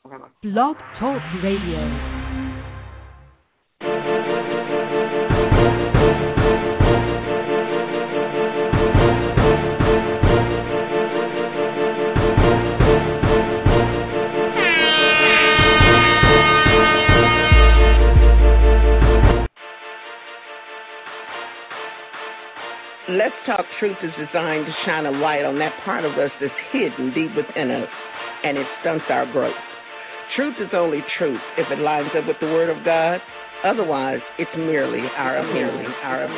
Blog Talk Radio. Let's Talk Truth is designed to shine a light on that part of us that's hidden deep within us, and it stunts our growth. Truth is only truth if it lines up with the Word of God. Otherwise, it's merely our opinion.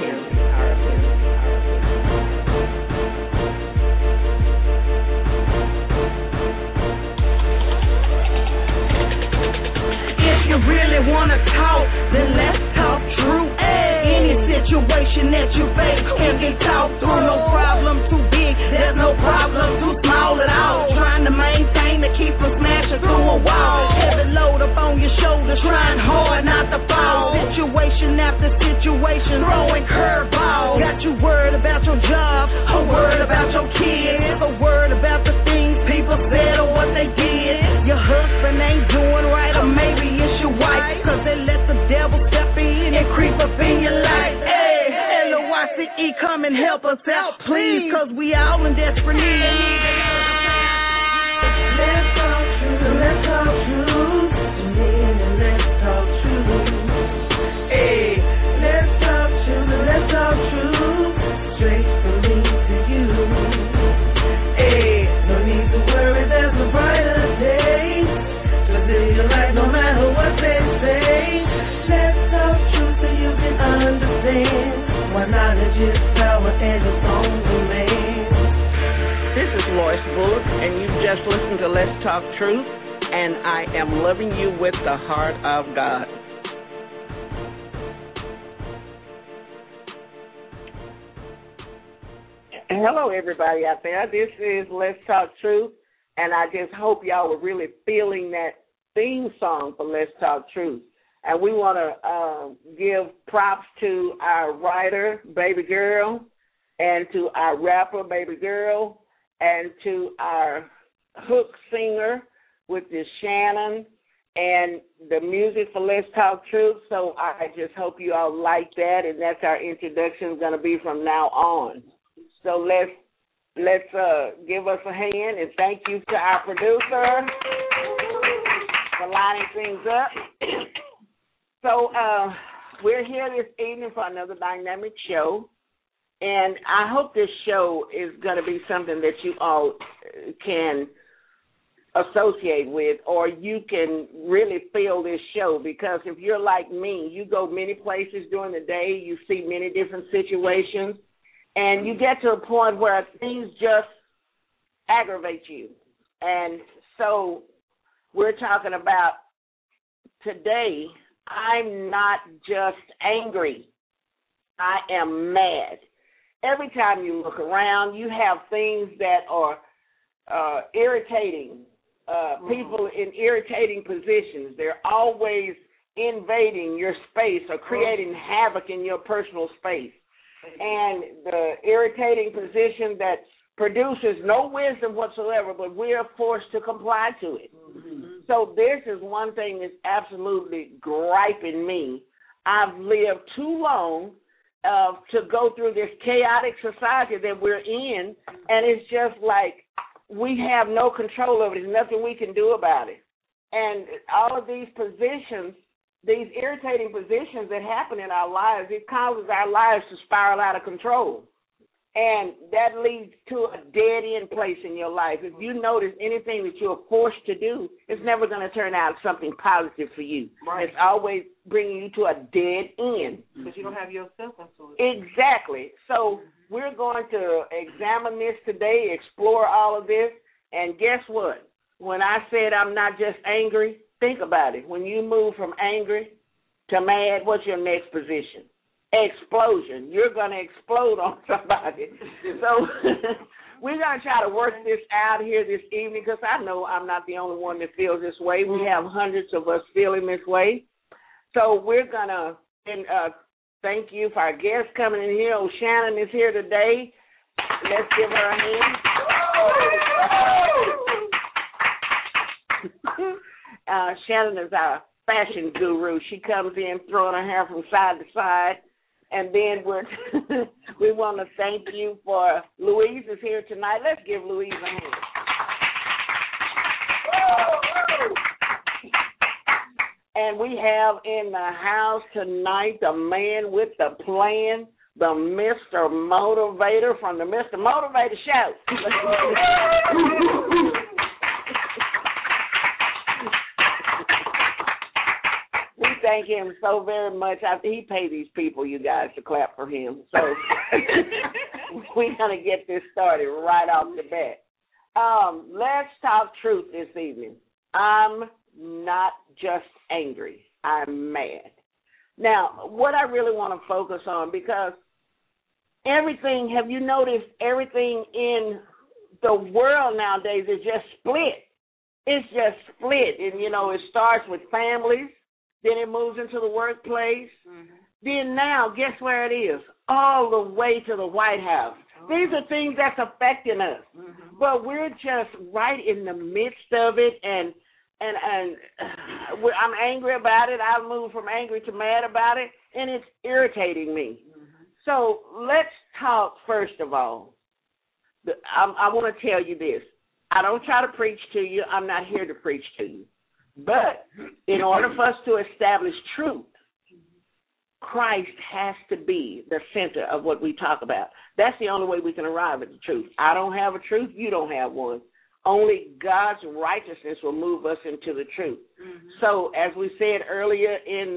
If you really want to talk, then let's talk truth. Any situation that you face can be talked through. No problem too big, there's no problem too small at all. Trying to maintain to keep from smashing through a wall. Heavy load up on your shoulders, trying hard not to fall. Situation after situation, throwing curveballs. Got you worried about your job, a word about your kids, a word about the things people said or what they did. Your husband ain't doing right, or maybe it's your wife, cause they let the devil step in and creep up in your life. Hey, LOYCE, come and help us out, please, cause we all in desperate need. Let's talk truth, let's talk truth to me, and let's talk truth. Hey, let's talk truth, let's talk truth, straight from me to you. Hey, no need to worry, there's a brighter day to live your life no matter what they say. Let's talk truth so you can understand why knowledge is power and it's on demand. This is Lois Bullock, and you just listened to Let's Talk Truth, and I am loving you with the heart of God. Hello, everybody out there. This is Let's Talk Truth, and I just hope y'all were really feeling that theme song for Let's Talk Truth. And we want to give props to our writer, Baby Girl, and to our rapper, Baby Girl, and to our hook singer, which is Shannon, and the music for Let's Talk Truth. So I just hope you all like that, and that's our introduction going to be from now on. So let's give us a hand, and thank you to our producer for lining things up. So we're here this evening for another dynamic show, and I hope this show is going to be something that you all can associate with, or you can really feel this show, because if you're like me, you go many places during the day, you see many different situations, and you get to a point where things just aggravate you. And so we're talking about today, I'm not just angry, I am mad. Every time you look around, you have things that are irritating, people in irritating positions. They're always invading your space or creating havoc in your personal space. And the irritating position that produces no wisdom whatsoever, but we're forced to comply to it. Mm-hmm. So this is one thing that's absolutely griping me. I've lived too long to go through this chaotic society that we're in, and it's just like we have no control over it. There's nothing we can do about it. And all of these positions, these irritating positions that happen in our lives, it causes our lives to spiral out of control. And that leads to a dead-end place in your life. If you notice anything that you're forced to do, it's never going to turn out something positive for you. Right. It's always bringing you to a dead end. Because you don't have yourself into it. Exactly. So we're going to examine this today, explore all of this, and guess what? When I said I'm not just angry, think about it. When you move from angry to mad, what's your next position? Explosion. You're going to explode on somebody. So we're going to try to work this out here this evening, because I know I'm not the only one that feels this way. We have hundreds of us feeling this way. So we're going to thank you for our guests coming in here. Shannon is here today. Let's give her a hand. Shannon is our fashion guru. She comes in throwing her hair from side to side. And then we want to thank you for Louise is here tonight. Let's give Louise a hand. And we have in the house tonight the man with the plan, the Mr. Motivator from the Mr. Motivator Show. We thank him so very much. He paid these people, you guys, to clap for him. So we're going to get this started right off the bat. Let's talk truth this evening. I'm not just angry. I'm mad. Now, what I really want to focus on, because everything, have you noticed everything in the world nowadays is just split. It's just split. And, you know, it starts with families, then it moves into the workplace. Mm-hmm. Then now, guess where it is? All the way to the White House. These are things that's affecting us. Mm-hmm. But we're just right in the midst of it, and I'm angry about it. I've moved from angry to mad about it, and it's irritating me. Mm-hmm. So let's talk, first of all. I want to tell you this. I don't try to preach to you. I'm not here to preach to you. But in order for us to establish truth, Christ has to be the center of what we talk about. That's the only way we can arrive at the truth. I don't have a truth. You don't have one. Only God's righteousness will move us into the truth. Mm-hmm. So, as we said earlier in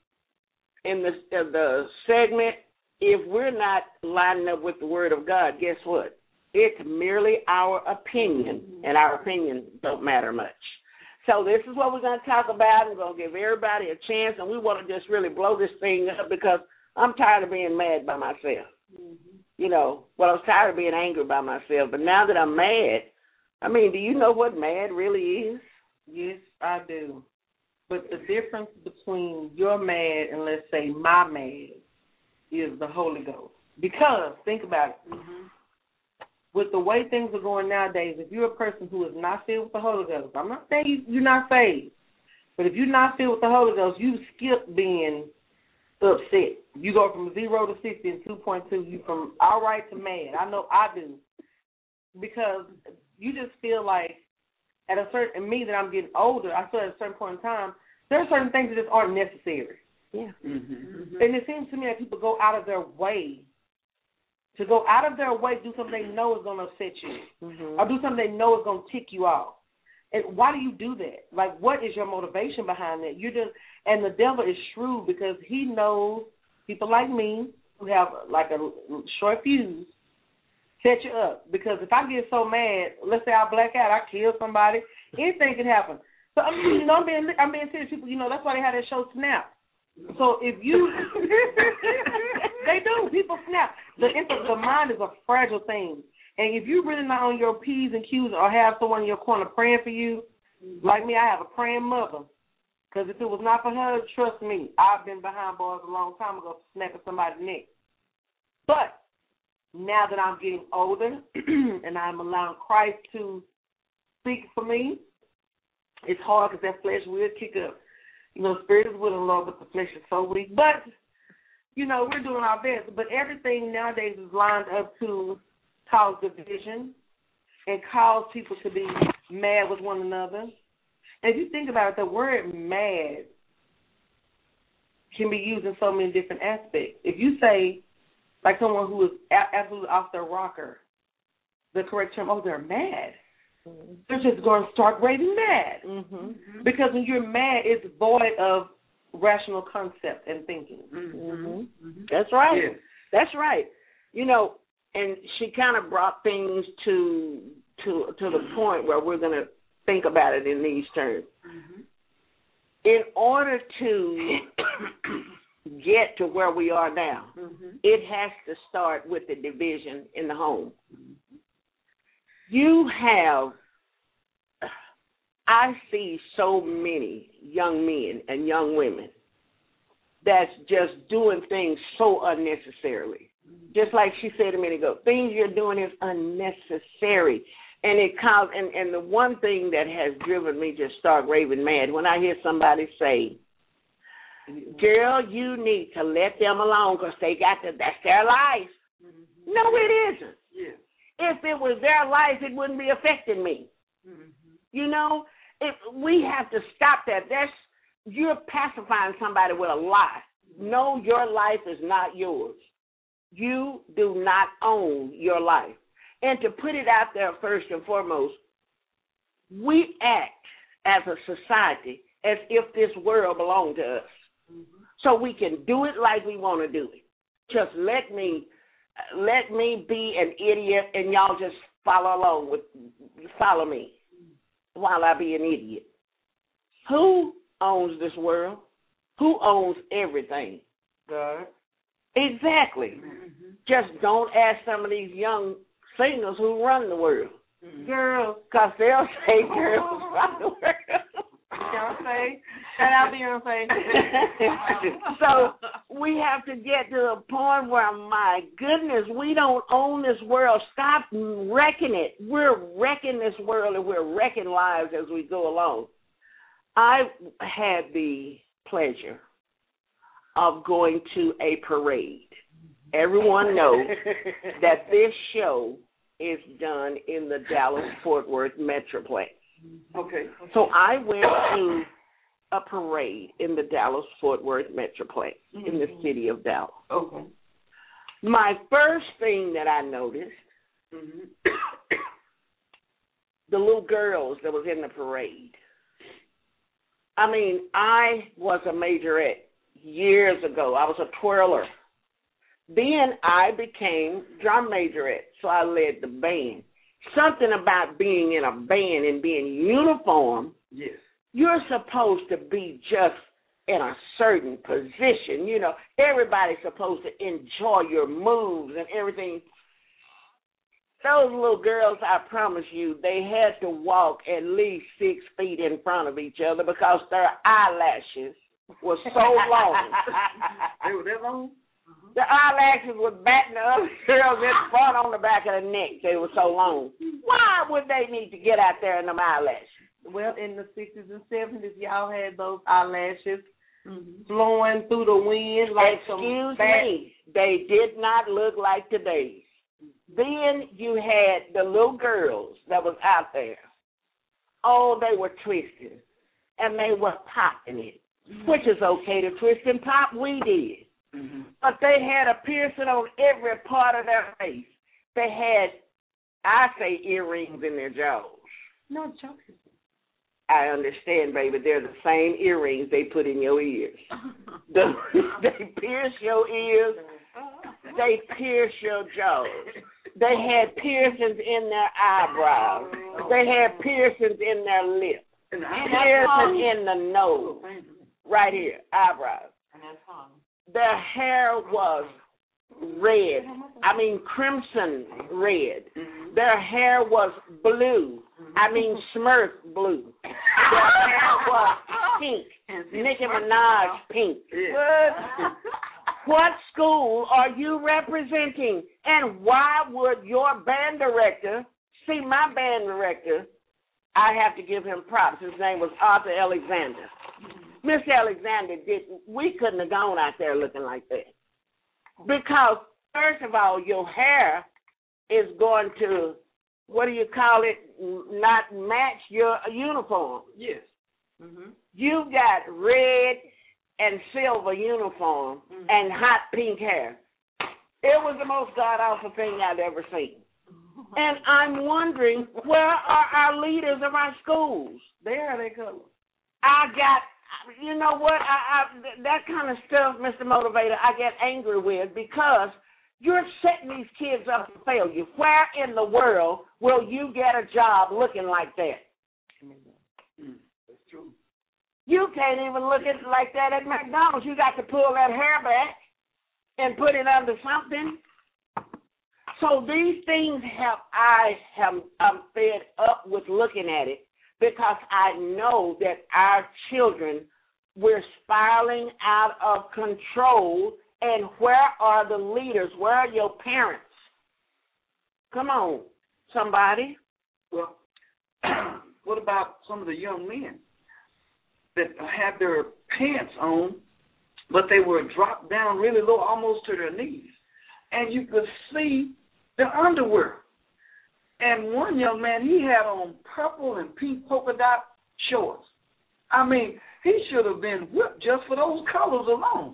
the segment, if we're not lining up with the Word of God, guess what? It's merely our opinion, and our opinion don't matter much. So this is what we're going to talk about. We're going to give everybody a chance, and we want to just really blow this thing up because I'm tired of being mad by myself. Mm-hmm. You know, well, I was tired of being angry by myself, but now that I'm mad, I mean, do you know what mad really is? Yes, I do. But the difference between your mad and, let's say, my mad is the Holy Ghost. Because, think about it. Mm-hmm. With the way things are going nowadays, if you're a person who is not filled with the Holy Ghost, I'm not saying you're not saved, but if you're not filled with the Holy Ghost, you skip being upset. You go from 0 to 60 in 2.2. You from all right to mad. I know I do. Because you just feel like at a certain, and me that I'm getting older, I feel at a certain point in time, there are certain things that just aren't necessary. Yeah. Mm-hmm. Mm-hmm. And it seems to me that people go out of their way to do something they know is going to upset you, mm-hmm. or do something they know is going to tick you off. And why do you do that? Like, what is your motivation behind that? And the devil is shrewd because he knows people like me who have like a short fuse set you up. Because if I get so mad, let's say I black out, I kill somebody, anything can happen. So I'm being serious. People, that's why they have that show Snap. So if you, they do. People snap. The mind is a fragile thing, and if you're really not on your P's and Q's or have someone in your corner praying for you, like me, I have a praying mother. Because if it was not for her, trust me, I've been behind bars a long time ago snapping somebody's neck. But now that I'm getting older and I'm allowing Christ to speak for me, it's hard because that flesh will kick up. Spirit is willing, Lord, but the flesh is so weak. But, we're doing our best. But everything nowadays is lined up to cause division and cause people to be mad with one another. And if you think about it, the word mad can be used in so many different aspects. If you say, like someone who is absolutely off their rocker, the correct term, they're mad. Mm-hmm. They're just going to start raving mad. Mm-hmm. Because when you're mad, it's void of rational concept and thinking. Mm-hmm. Mm-hmm. That's right. Yeah. That's right. And she kind of brought things to the point where we're going to think about it in these terms. Mm-hmm. In order to get to where we are now, mm-hmm. it has to start with the division in the home. I see so many young men and young women that's just doing things so unnecessarily. Just like she said a minute ago, things you're doing is unnecessary. And it caused, and the one thing that has driven me just stark raving mad when I hear somebody say, girl, you need to let them alone because that's their life. Mm-hmm. No, it isn't. Yeah. If it was their life, it wouldn't be affecting me. Mm-hmm. You know, we have to stop that. You're pacifying somebody with a lie. No, your life is not yours. You do not own your life. And to put it out there first and foremost, we act as a society as if this world belonged to us. Mm-hmm. So we can do it like we want to do it. Just let me be an idiot and y'all just follow me while I be an idiot. Who owns this world? Who owns everything? God. Exactly. Mm-hmm. Just don't ask some of these young singers who run the world. Mm-hmm. Girls. Because they'll say girls run the world. Beyonce. Shout out Beyonce. So we have to get to the point where, my goodness, we don't own this world. Stop wrecking it. We're wrecking this world and we're wrecking lives as we go along. I had the pleasure of going to a parade. Everyone knows that this show is done in the Dallas-Fort Worth Metroplex. Okay. So I went to a parade in the Dallas-Fort Worth Metroplex in the city of Dallas. Okay. My first thing that I noticed, the little girls that was in the parade. I mean, I was a majorette years ago. I was a twirler. Then I became drum majorette, so I led the band. Something about being in a band and being uniform. Yes. You're supposed to be just in a certain position. You know, everybody's supposed to enjoy your moves and everything. Those little girls, I promise you, they had to walk at least 6 feet in front of each other because their eyelashes were so long. They were that long? The eyelashes were batting the other girls in front on the back of the neck. They were so long. Why would they need to get out there in them eyelashes? Well, in the 60s and 70s, y'all had those eyelashes blowing through the wind like Excuse me. They did not look like today's. Then you had the little girls that was out there. Oh, they were twisting, and they were popping it, which is okay to twist and pop. We did. Mm-hmm. But they had a piercing on every part of their face. They had, I say, earrings in their jaws. No joking. I understand, baby. They're the same earrings they put in your ears. They pierce your ears. They pierce your jaws. They had piercings in their eyebrows. They had piercings in their lips. Piercing in the nose. Right here, eyebrows. Their hair was red. I mean, crimson red. Their hair was blue. I mean, Smurf blue. Their hair was pink. Nicki Minaj pink. What school are you representing? And why would your band director, see, my band director, I have to give him props. His name was Arthur Alexander. Mr. Alexander, we couldn't have gone out there looking like that. Because, first of all, your hair is going to, what do you call it, not match your uniform. Yes. You got red and silver uniform and hot pink hair. It was the most god-awful thing I'd ever seen. And I'm wondering, where are our leaders of our schools? There they go. You know what, that kind of stuff, Mr. Motivator, I get angry with because you're setting these kids up for failure. Where in the world will you get a job looking like that? That's true. You can't even look at it like that at McDonald's. You got to pull that hair back and put it under something. So these things I'm fed up with looking at it because I know that our children, we're spiraling out of control. And where are the leaders? Where are your parents? Come on, somebody. Well, what about some of the young men that had their pants on, but they were dropped down really low, almost to their knees, and you could see their underwear? And one young man, he had on purple and pink polka dot shorts. I mean, he should have been whipped just for those colors alone.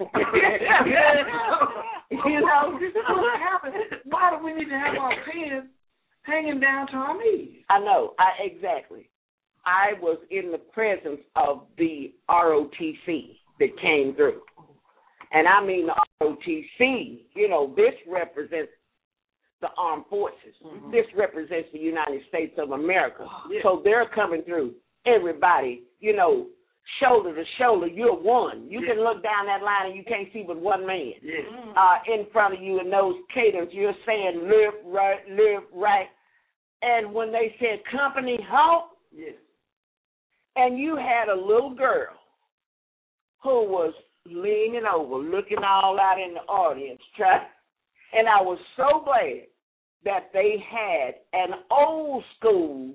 You know, what happened? Why do we need to have our pants hanging down to our knees? I know. Exactly. I was in the presence of the ROTC that came through. And I mean the ROTC, you know, this represents the armed forces. Mm-hmm. This represents the United States of America. Oh, yeah. So they're coming through. Everybody, you know, shoulder to shoulder, you're one. You can look down that line and you can't see but one man in front of you in those cadence. You're saying live right. And when they said company halt, and you had a little girl who was leaning over, looking all out in the audience, and I was so glad that they had an old school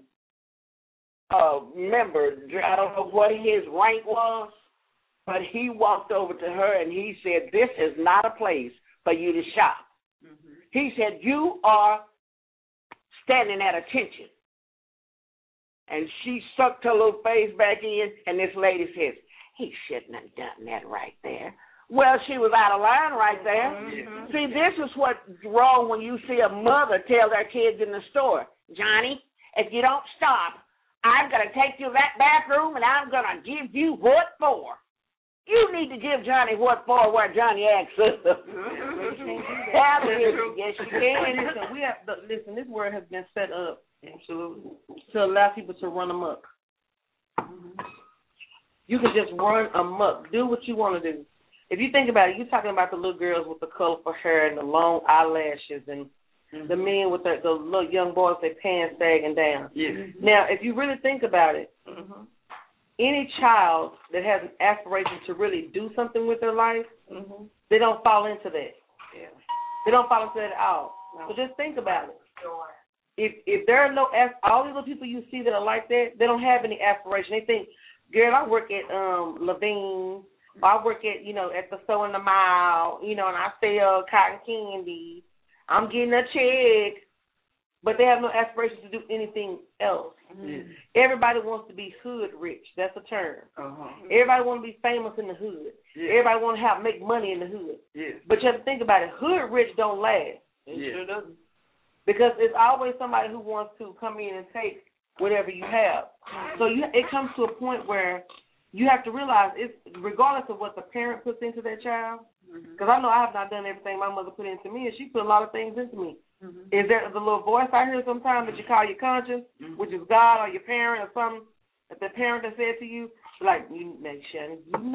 member. I don't know what his rank was, but he walked over to her and he said, "This is not a place for you to shop." Mm-hmm. He said, "You are standing at attention." And she sucked her little face back in, and this lady says, "He shouldn't have done that right there." Well, she was out of line right there. Mm-hmm. See, this is what's wrong when you see a mother tell their kids in the store, "Johnny, if you don't stop, I'm going to take you to that bathroom and I'm going to give you what for." You need to give Johnny what for where Johnny asks us. Yes, you can. Listen, this word has been set up to allow people to run amok. You can just run amok. Do what you want to do. If you think about it, you're talking about the little girls with the colorful hair and the long eyelashes and the men with the little young boys, their pants sagging down. Yes. Now, if you really think about it, any child that has an aspiration to really do something with their life, they don't fall into that. Yeah. They don't fall into that at all. No. So just think about it. Sure. If there are all these little people you see that are like that, they don't have any aspiration. They think, "Girl, I work at Levine, or I work at, at the store in the mall, and I sell cotton candy. I'm getting a check." But they have no aspirations to do anything else. Mm-hmm. Everybody wants to be hood rich. That's a term. Everybody wants to be famous in the hood. Yeah. Everybody wants to make money in the hood. Yeah. But you have to think about it. Hood rich don't last. It sure doesn't. Because it's always somebody who wants to come in and take whatever you have. So it comes to a point where you have to realize, it's regardless of what the parent puts into their child, because I know I have not done everything my mother put into me, and she put a lot of things into me. Is there the little voice I hear sometimes that you call your conscience, which is God or your parent or something that the parent has said to you, like, Shannon,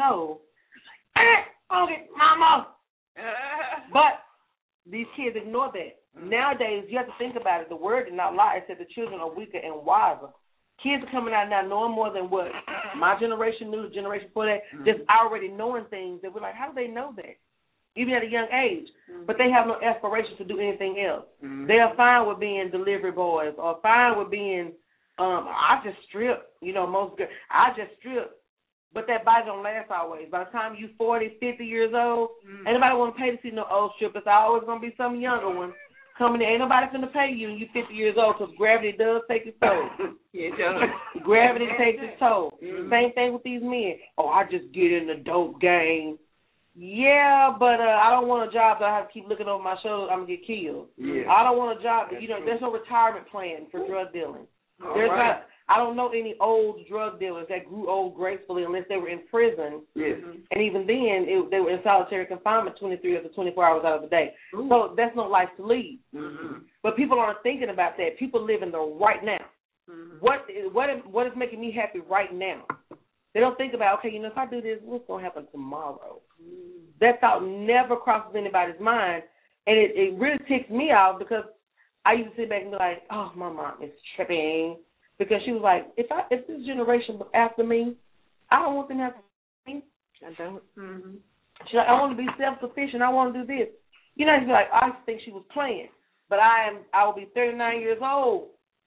okay, mama. But these kids ignore that. Nowadays, you have to think about it. The word did not lie. It said the children are weaker and wiser. Kids are coming out now knowing more than what my generation knew, the generation before that, just already knowing things that we're like, how do they know that? Even at a young age. But they have no aspirations to do anything else. They are fine with being delivery boys or fine with being, I just strip, I just strip. But that body don't last always. By the time you're 40, 50 years old, ain't nobody want to pay to see no old strippers. There's always going to be some younger one coming in. Ain't nobody going to pay you when you're 50 years old because gravity does take its toll. Yeah, it does. Gravity takes its toll. Same thing with these men. Oh, I just get in the dope game. Yeah, but I don't want a job that I have to keep looking over my shoulder. I'm going to get killed. Yeah. I don't want a job that, there's no retirement plan for drug dealing. I don't know any old drug dealers that grew old gracefully unless they were in prison. Yes. And even then, they were in solitary confinement 23 of the 24 hours out of the day. Ooh. So that's no life to lead. But people aren't thinking about that. People live in the right now. What is making me happy right now? They don't think about, okay, if I do this, what's going to happen tomorrow? That thought never crosses anybody's mind, and it really ticks me off because I used to sit back and be like, oh, my mom is tripping, because she was like, if this generation was after me, I don't want them after me. I don't. She's like, I want to be self-sufficient. I want to do this. She'd be like, I think she was playing, but I will be 39 years old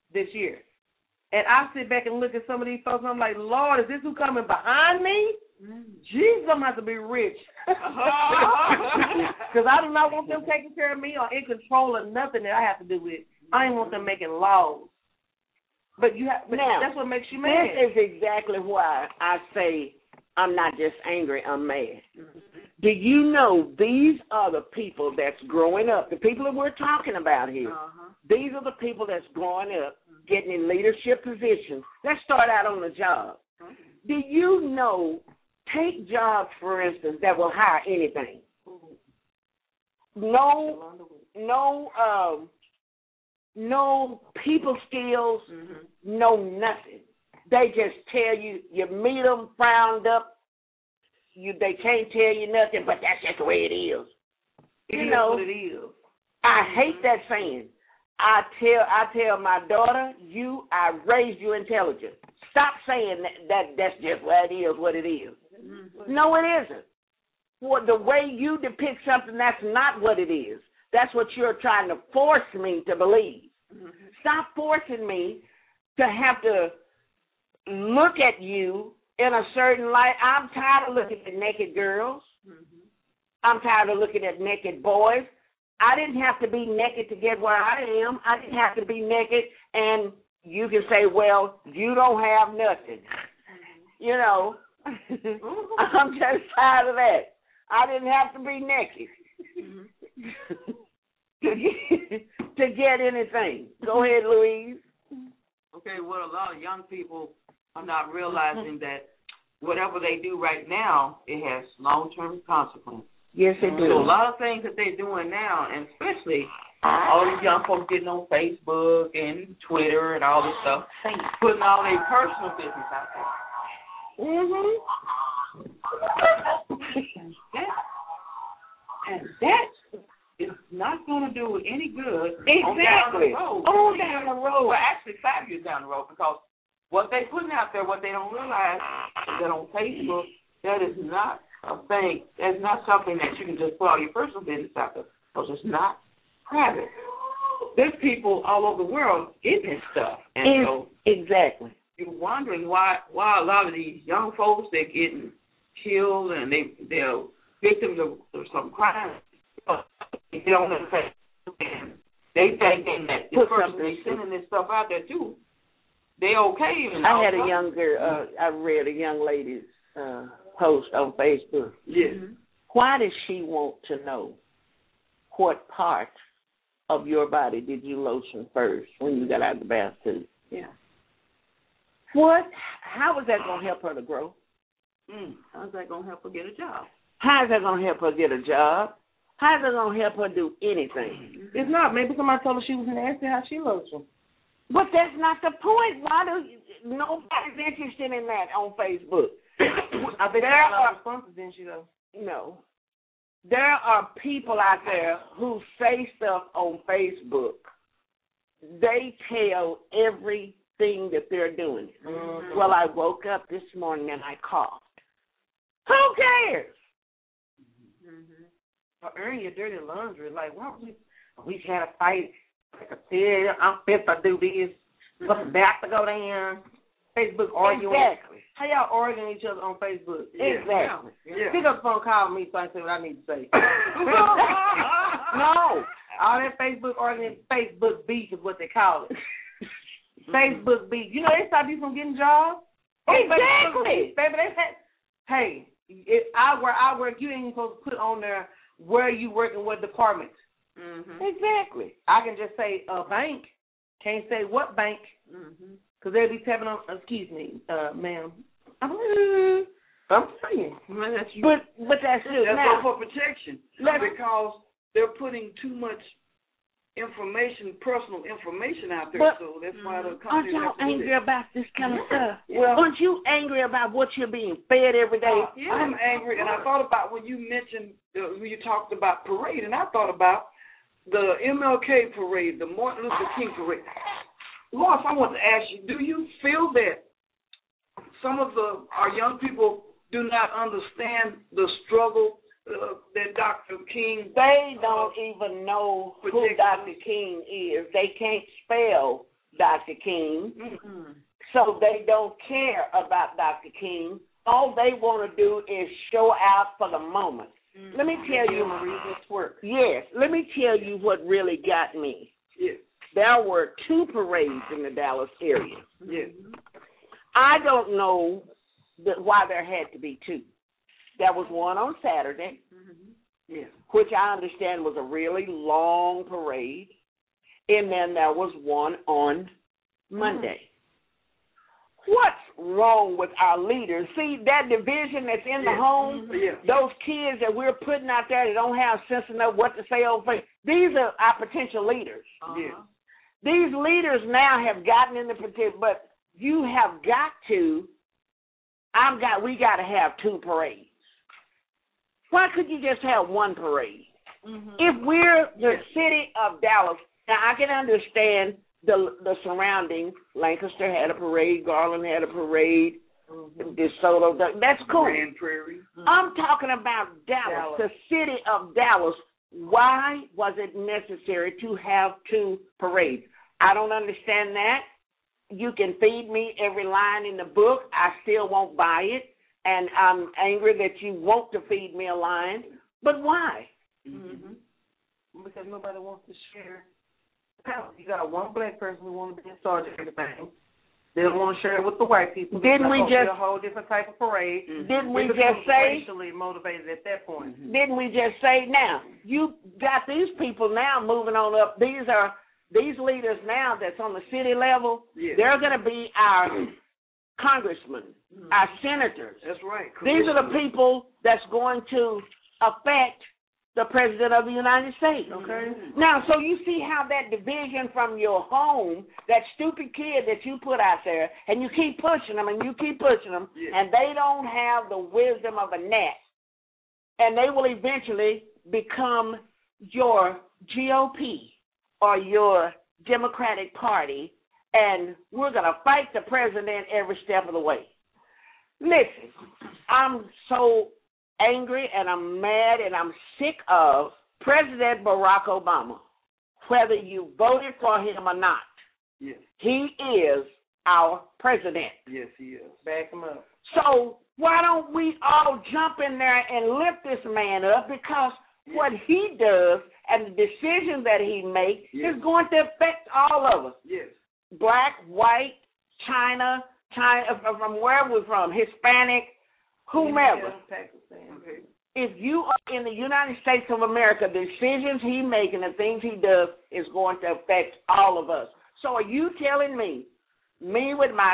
this year. And I sit back and look at some of these folks, and I'm like, Lord, is this who coming behind me? Jesus, I'm going to have to be rich. Because I do not want them taking care of me or in control of nothing that I have to do with. I ain't want them making laws. But now, that's what makes you mad. This is exactly why I say I'm not just angry, I'm mad. Do you know these are the people that's growing up, the people that we're talking about here. These are the people that's growing up, getting in leadership positions. Let's start out on the job. Do you know, take jobs, for instance, that will hire anything. No people skills, no nothing. They just tell you, you meet them frowned up, they can't tell you nothing, but that's just the way it is. It is what it is. I hate that saying. I tell my daughter, I raised you intelligent. Stop saying that's just what it is. No, it isn't. For the way you depict something, that's not what it is. That's what you're trying to force me to believe. Stop forcing me to have to look at you in a certain light. I'm tired of looking at naked girls. I'm tired of looking at naked boys. I didn't have to be naked to get where I am. I didn't have to be naked, and you can say, well, you don't have nothing. You know, I'm just tired of that. I didn't have to be naked to get anything. Go ahead, Louise. Okay, well, a lot of young people are not realizing that whatever they do right now, it has long-term consequences. Yes, it does. So a lot of things that they're doing now, and especially all these young folks getting on Facebook and Twitter and all this stuff, putting all their personal business out there. And that is not going to do any good. Exactly. On down the road. Well, actually 5 years down the road, because what they're putting out there, what they don't realize is that on Facebook, that is not a thing. That's not something that you can just put all your personal business out there, because it's not private. There's people all over the world getting this stuff. And so exactly. You're wondering why a lot of these young folks, they're getting killed and they're victims of some crime. They get on their Facebook and they think that this person is sending this stuff out there too. They okay. I had a young girl, I read a young lady's post on Facebook. Yes. Why does she want to know what part of your body did you lotion first when you got out of the bathtub? Yeah. What? How is that going to help her to grow? How is that going to help her get a job? How is that going to help her get a job? How is that going to help her do anything? It's not. Maybe somebody told her she was nasty, how she lotion. But that's not the point. Why do nobody's interested in that on Facebook? I bet there are responses, didn't she, though? No. There are people out there who say stuff on Facebook. They tell everything that they're doing. Well, I woke up this morning and I coughed. Who cares? Or earn your dirty laundry. Like, why we had a fight. Like I said, I'm fit to do this. What's back to go down? Facebook arguing. Exactly. How y'all arguing each other on Facebook? Exactly. Yeah. Pick up the phone, call me so I can say what I need to say. No. All that Facebook arguing, Facebook beef is what they call it. Facebook beef. You know, they stopped you from getting jobs. Exactly. Baby, they said, hey, if I work, you ain't supposed to put on there where you work and what department. Exactly. I can just say a bank. Can't say what bank. Because they'll be tapping on, excuse me, ma'am. I'm saying. But that's it. That's now, for protection. Because they're putting too much information, personal information out there, so that's why the company. Aren't y'all angry about this kind of stuff? Well, aren't you angry about what you're being fed every day? I'm angry, and I thought about when you mentioned, when you talked about parade, and I thought about the MLK parade, the Martin Luther King parade. Lois, I want to ask you, do you feel that some of our young people do not understand the struggle that Dr. King... They don't even know who Dr. King is. They can't spell Dr. King, so they don't care about Dr. King. All they want to do is show out for the moment. Let me tell you, yes, let me tell you what really got me. Yes. There were 2 parades in the Dallas area. Yes. I don't know why there had to be 2. There was one on Saturday, Yes. which I understand was a really long parade, and then there was one on Monday. What's wrong with our leaders? See, that division that's in the home, those kids that we're putting out there that don't have sense enough what to say over Facebook, these are our potential leaders. These leaders now have gotten in the potential, but you have got to, we got to have 2 parades. Why could you just have 1 parade? If we're the city of Dallas, now I can understand the surrounding. Lancaster had a parade, Garland had a parade, DeSoto, that's cool. Grand Prairie. I'm talking about Dallas, the city of Dallas. Why was it necessary to have 2 parades? I don't understand that. You can feed me every line in the book. I still won't buy it. And I'm angry that you want to feed me a line. But why? Because nobody wants to share power. You got one black person who wants to be in charge of everything. They don't want to share it with the white people. Didn't we just a whole different type of parade? Didn't we just say racially motivated at that point? Didn't we just say now you got these people now moving on up? These leaders now that's on the city level. They're going to be our congressmen, our senators. That's right. These are the people that's going to affect the President of the United States. Okay. Now, so you see how that division from your home, that stupid kid that you put out there, and you keep pushing them and you keep pushing them, and they don't have the wisdom of a gnat, and they will eventually become your GOP or your Democratic Party, and we're going to fight the president every step of the way. Listen, I'm so angry and I'm mad and I'm sick of President Barack Obama, whether you voted for him or not. Yes. He is our president. Yes, he is. Back him up. So why don't we all jump in there and lift this man up, because what he does and the decisions that he makes is going to affect all of us. Yes. Black, white, China, from wherever we're from, Hispanic, whomever. If you are in the United States of America, the decisions he makes and the things he does is going to affect all of us. So are you telling me with my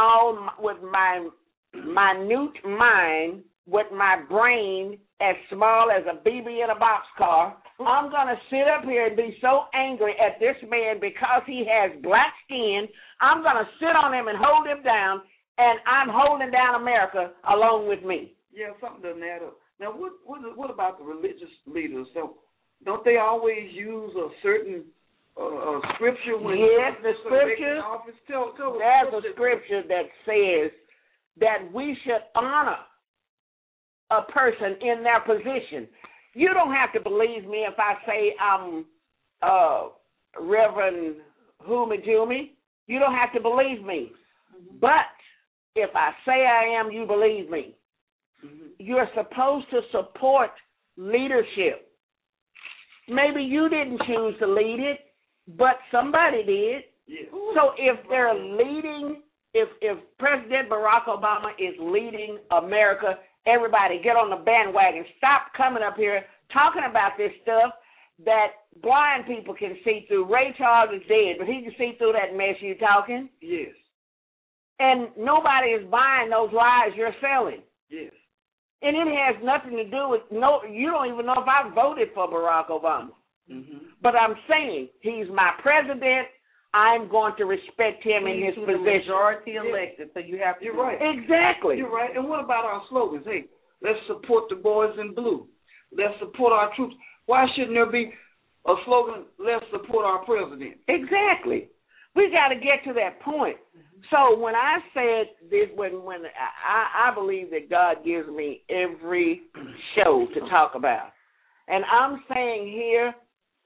minute mind, with my brain as small as a BB in a boxcar, I'm going to sit up here and be so angry at this man because he has black skin, I'm going to sit on him and hold him down, and I'm holding down America along with me. Yeah, something doesn't add up. Now, what about the religious leaders? So, don't they always use a certain scripture when? Yes, the scripture. There's a scripture that says that we should honor a person in their position. You don't have to believe me if I say I'm Reverend Humi. You don't have to believe me. But if I say I am, you believe me. You're supposed to support leadership. Maybe you didn't choose to lead it, but somebody did. Yeah. So if they're leading, if President Barack Obama is leading America, everybody get on the bandwagon. Stop coming up here talking about this stuff that blind people can see through. Ray Charles is dead, but he can see through that mess you're talking. Yes. And nobody is buying those lies you're selling. Yes. And it has nothing to do with, you don't even know if I voted for Barack Obama. But I'm saying he's my president. I'm going to respect him in his position. Majority elected, so you have to. You're right. Exactly. You're right. And what about our slogans? Hey, let's support the boys in blue. Let's support our troops. Why shouldn't there be a slogan, let's support our president? Exactly. We got to get to that point. So when I said this, when I believe that God gives me every show to talk about, and I'm saying here,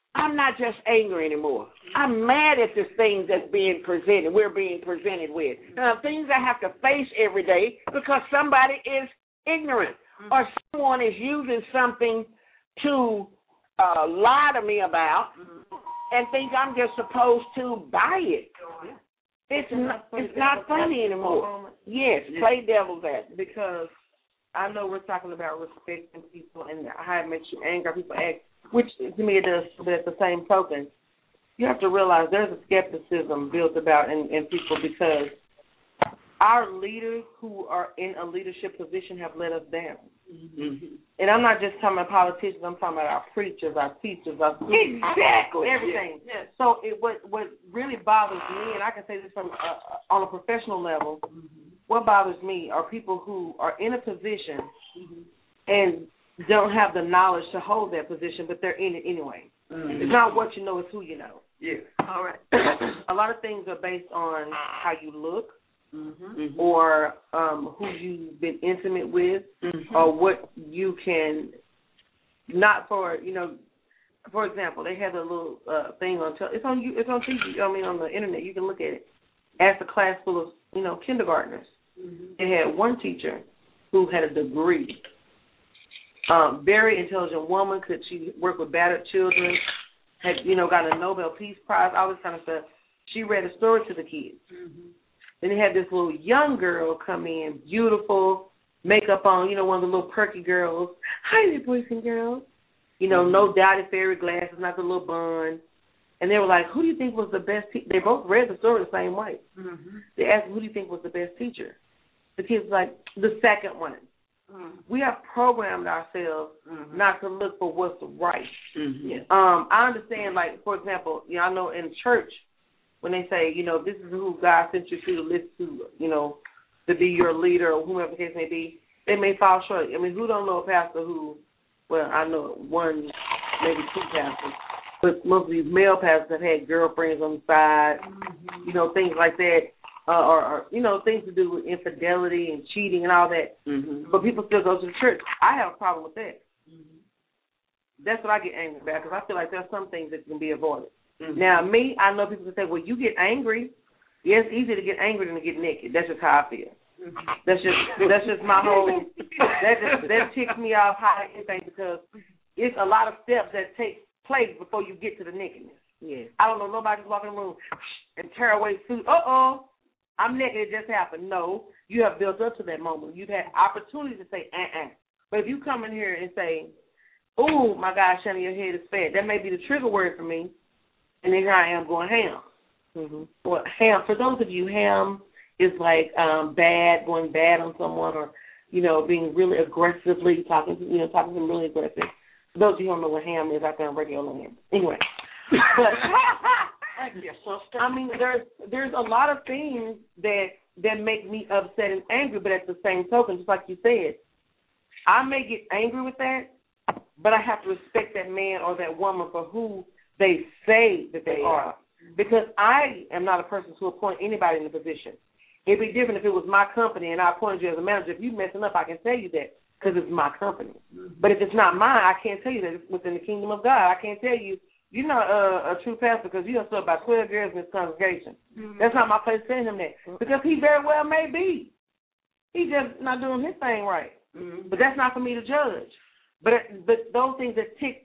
I'm not just angry anymore. I'm mad at the things that's being presented, we're being presented with. Things I have to face every day because somebody is ignorant or someone is using something to lie to me about and think I'm just supposed to buy it. It's not funny anymore. Yes, play devil's advocate. Because I know we're talking about respecting people and how it makes you angry. People act, which to me it does, but at the same token, you have to realize there's a skepticism built about in people because our leaders who are in a leadership position have let us down. Mm-hmm. And I'm not just talking about politicians, I'm talking about our preachers, our teachers, our students, everything. Yes. So what really bothers me, and I can say this from on a professional level, what bothers me are people who are in a position and don't have the knowledge to hold that position, but they're in it anyway. Mm-hmm. It's not what you know, it's who you know. Yeah. All right. A lot of things are based on how you look, or who you've been intimate with, or what you can, not for, for example, they have a little thing on, it's on TV, on the internet, you can look at it. Ask a class full of, kindergartners. They had one teacher who had a degree, very intelligent woman, she work with battered children, had, got a Nobel Peace Prize, all this kind of stuff. She read a story to the kids. Then they had this little young girl come in, beautiful, makeup on, one of the little perky girls. Hi there, boys and girls. No dotted fairy glasses, not the little bun. And they were like, who do you think was the best teacher? They both read the story the same way. They asked, who do you think was the best teacher? The kids were like, the second one. We have programmed ourselves not to look for what's right. I understand, like, for example, I know in church, when they say, this is who God sent you to listen to, to be your leader or whomever the case may be, they may fall short. I mean, who don't know a pastor who, well, I know one, maybe two pastors, but most of these male pastors have had girlfriends on the side, things like that, or things to do with infidelity and cheating and all that. But people still go to the church. I have a problem with that. That's what I get angry about, because I feel like there's some things that can be avoided. Now, me, I know people can say, well, you get angry. Yeah, it's easier to get angry than to get naked. That's just how I feel. That's just my whole, that ticks me off high anything, because it's a lot of steps that take place before you get to the nakedness. Yeah. I don't know, nobody's walking in the room and tear away suit. I'm naked, it just happened. No, you have built up to that moment. You've had opportunity to say, But if you come in here and say, oh, my God, Shannon, your head is fat, that may be the trigger word for me. And then here I am going ham. Well, ham, for those of you, ham is like going bad on someone, or, being really aggressively talking to them really aggressive. For those of you who don't know what ham is, I can regular ham. Anyway. But, I mean, there's a lot of things that make me upset and angry, but at the same token, just like you said, I may get angry with that, but I have to respect that man or that woman for who they say that they are. Because I am not a person to appoint anybody in a position. It'd be different if it was my company and I appointed you as a manager. If you're messing up, I can tell you that because it's my company. But if it's not mine, I can't tell you that it's within the kingdom of God. I can't tell you, you're not a true pastor because you done saw about 12 girls in this congregation. That's not my place to tell him that. Because he very well may be. He's just not doing his thing right. But that's not for me to judge. But those things that tick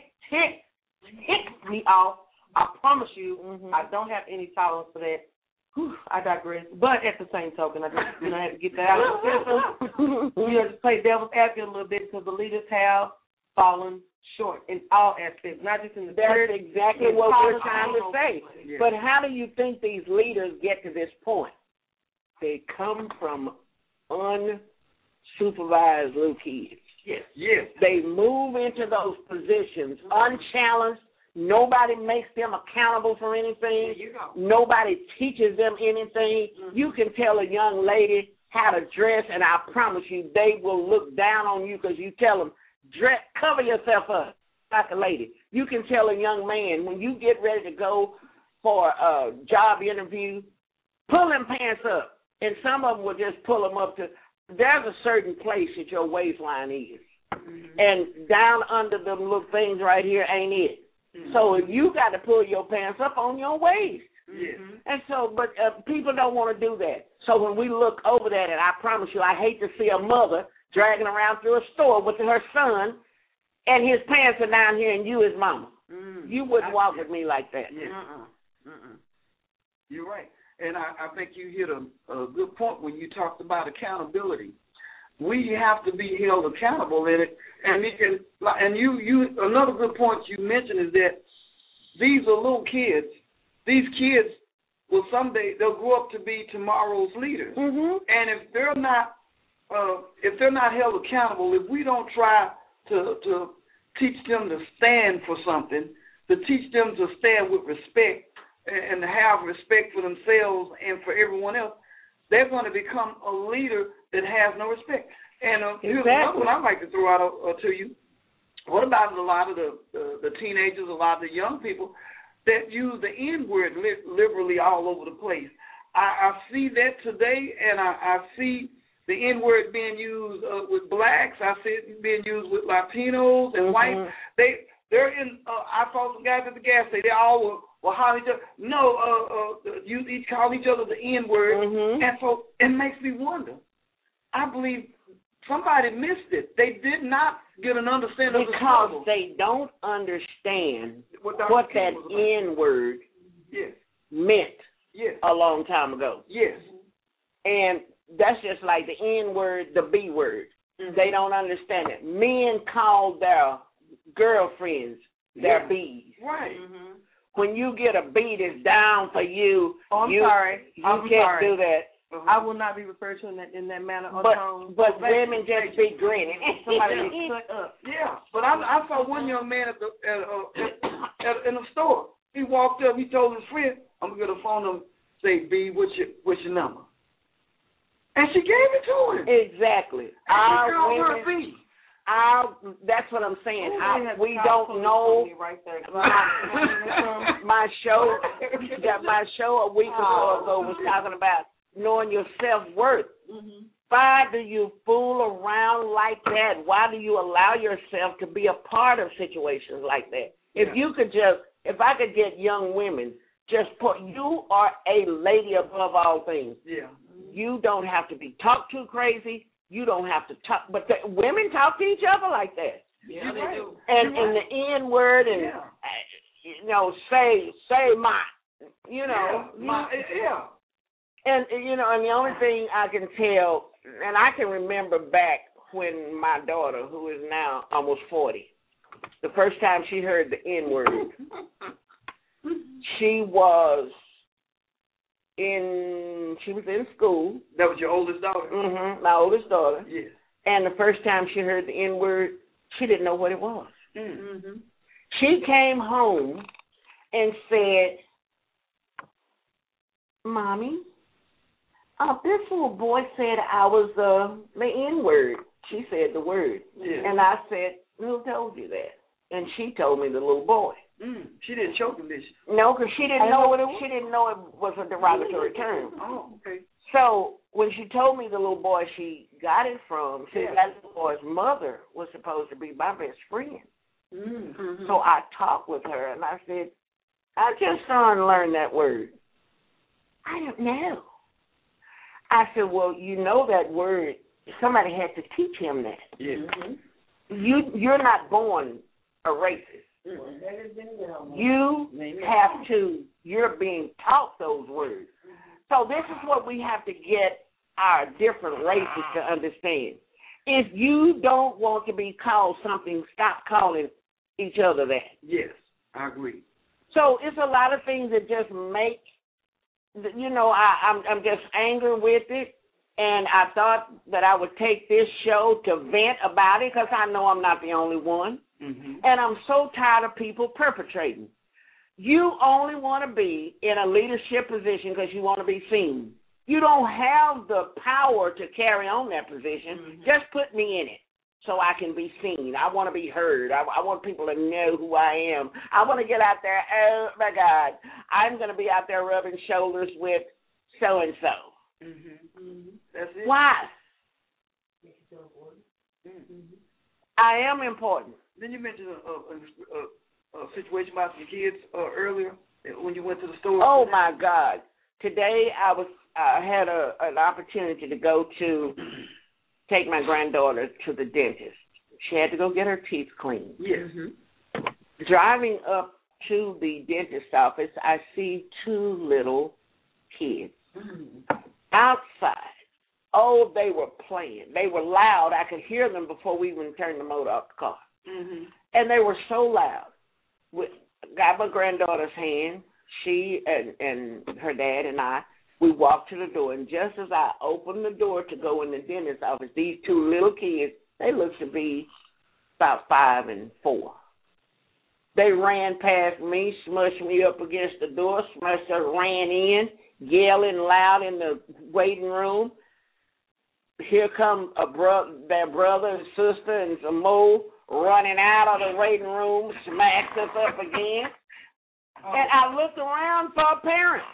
me off, I promise you, I don't have any tolerance for that. Whew, I digress. But at the same token, I just had to get that out of the system. Just play devil's advocate a little bit, because the leaders have fallen short in all aspects, not just in the church. That's exactly what we're trying to say. Yeah. But how do you think these leaders get to this point? They come from unsupervised little kids. Yes. They move into those positions unchallenged. Nobody makes them accountable for anything. Nobody teaches them anything. You can tell a young lady how to dress, and I promise you they will look down on you because you tell them, cover yourself up like a lady. You can tell a young man, when you get ready to go for a job interview, pull them pants up. And some of them will just pull them up to, there's a certain place that your waistline is. And down under them little things right here ain't it. So if you got to pull your pants up on your waist. Yes. And so, but people don't want to do that. So when we look over that, and I promise you, I hate to see a mother dragging around through a store with her son, and his pants are down here, and you his mama. You wouldn't walk with me like that. Yes. You're right. And I think you hit a good point when you talked about accountability. We have to be held accountable in it. And you another good point you mentioned is that these are little kids. These kids will someday, they'll grow up to be tomorrow's leaders. And if they're not held accountable, if we don't try to teach them to stand for something, to teach them to stand with respect and to have respect for themselves and for everyone else, they're going to become a leader that has no respect. And here's another one I'd like to throw out to you. What about a lot of the teenagers, a lot of the young people that use the N-word liberally all over the place? I see that today, and I see the N-word being used with blacks. I see it being used with Latinos and whites. They're in. I saw some guys at the gas station. They all were hollering each other. No, each call each other the N-word, and so it makes me wonder. I believe somebody missed it. They did not get an understanding of the struggle. Because they don't understand what that N-word meant a long time ago. Yes. And that's just like the N-word, the B-word. They don't understand it. Men call their girlfriends their B's. Right. When you get a B that's down for you, you can't do that. I will not be referred to in that manner or tone. But women just be grinning. Somebody cut up. Yeah, but I saw one young man in a store. He walked up. He told his friend, "I'm gonna get a phone number. Say, B, what's your number?" And she gave it to him. Exactly. Our women. That's what I'm saying. We don't know. Right there. My show a week or so ago was talking about knowing your self-worth. Why do you fool around like that? Why do you allow yourself to be a part of situations like that? If I could get young women, just put, you are a lady above all things. Yeah. You don't have to be talked to crazy. You don't have to talk, but women talk to each other like that. Yeah, they do. And the N-word and, say my, And, and the only thing I can tell, and I can remember back when my daughter, who is now almost 40, the first time she heard the N-word, she was in school. That was your oldest daughter? Mm-hmm, my oldest daughter. Yes. And the first time she heard the N-word, she didn't know what it was. Mm-hmm. She came home and said, "Mommy, this little boy said I was the N-word." She said the word. Yeah. And I said, "Who told you that?" And she told me the little boy. She didn't choke him, did she? No, because she didn't know what it was. She didn't know it was a derogatory term. Oh, okay. So when she told me the little boy she got it from, she said that little boy's mother was supposed to be my best friend. Mm-hmm. So I talked with her, and I said, "I just learned that word." "I don't know." I said, "Well, you know that word. Somebody had to teach him that. Yeah. You're not born a racist. You're being taught those words. So this is what we have to get our different races to understand. If you don't want to be called something, stop calling each other that." Yes, I agree. So it's a lot of things that just make, I'm just angry with it. And I thought that I would take this show to vent about it because I know I'm not the only one. Mm-hmm. And I'm so tired of people perpetrating. You only want to be in a leadership position because you want to be seen. You don't have the power to carry on that position. Just put me in it so I can be seen. I want to be heard. I want people to know who I am. I want to get out there, oh, my God, I'm going to be out there rubbing shoulders with so-and-so. That's it. Why? I am important. Then you mentioned situation about your kids earlier when you went to the store? Oh my God! Today I had an opportunity to go to take my granddaughter to the dentist. She had to go get her teeth cleaned. Yes. Driving up to the dentist's office, I see two little kids outside. Oh, they were playing. They were loud. I could hear them before we even turned the motor off the car. And they were so loud. Got my granddaughter's hand. She and her dad and I, we walked to the door. And just as I opened the door to go in the dentist's office, these two little kids, they looked to be about 5 and 4. They ran past me, smushed me up against the door, smushed her, ran in, yelling loud in the waiting room. Here come their brother and sister and some more running out of the waiting room, smacked us up again. And I looked around for a parent.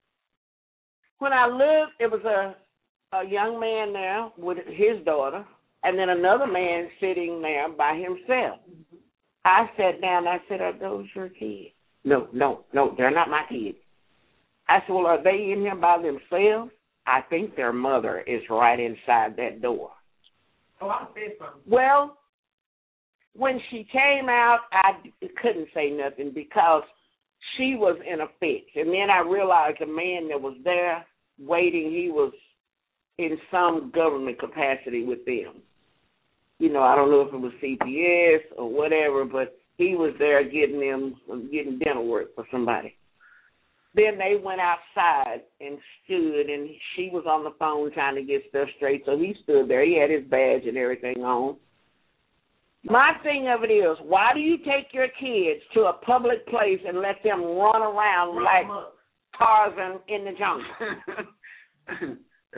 When I looked, it was a young man there with his daughter, and then another man sitting there by himself. I sat down. I said, "Are those your kids?" No, they're not my kids. I said, "Well, are they in here by themselves?" I think their mother is right inside that door. Oh, I said something. Well, when she came out, I couldn't say nothing because she was in a fix. And then I realized the man that was there waiting, he was in some government capacity with them. You know, I don't know if it was CPS or whatever, but he was there getting dental work for somebody. Then they went outside and stood, and she was on the phone trying to get stuff straight, so he stood there. He had his badge and everything on. My thing of it is, why do you take your kids to a public place and let them run around like Tarzan in the jungle?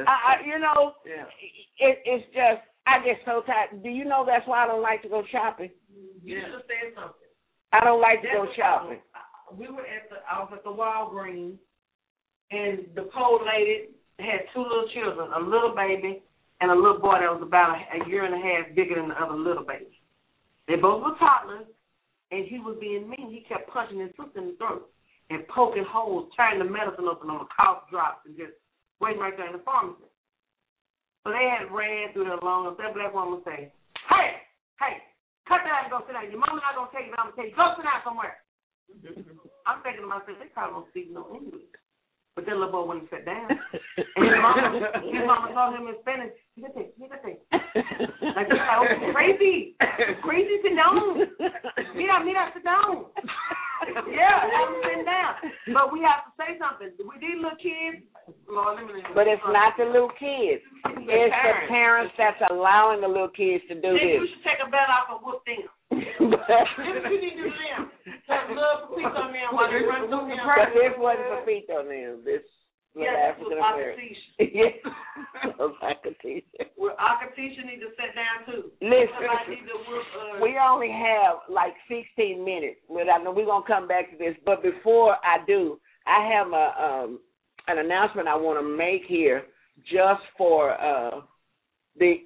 It's just, I get so tired. Do you know that's why I don't like to go shopping? You should have said something. I don't like to go shopping. I was at the Walgreens, and the poor lady had two little children, a little baby and a little boy that was about a year and a half bigger than the other little baby. They both were toddlers, and he was being mean. He kept punching his sister in the throat and poking holes, turning the medicine open on the cough drops, and just waiting right there in the pharmacy. So they had ran through there long enough. That black woman would say, hey, cut that and go sit down. Your mama not going to take it. I'm going to tell you, go sit down somewhere. I'm thinking to myself, they probably don't speak no English. But that little boy wouldn't sit down. And his mama told him in Spanish, fíjate. Like, oh, crazy, sit down. Mira, sit down. Yeah, I'm sitting down. But we have to say something. With these little kids, Lord, but it's not the little kids. It's the parents that's allowing the little kids to do this. You should take a belt off and whoop them. You need to do them. Have love for Pepito now while they run through him. But this wasn't Pepito now. This was African American. Yes, Akatisha. Well, Akatisha need to sit down too. Listen, we only have like 16 minutes. But I know we're gonna come back to this. But before I do, I have an announcement I want to make here, just for the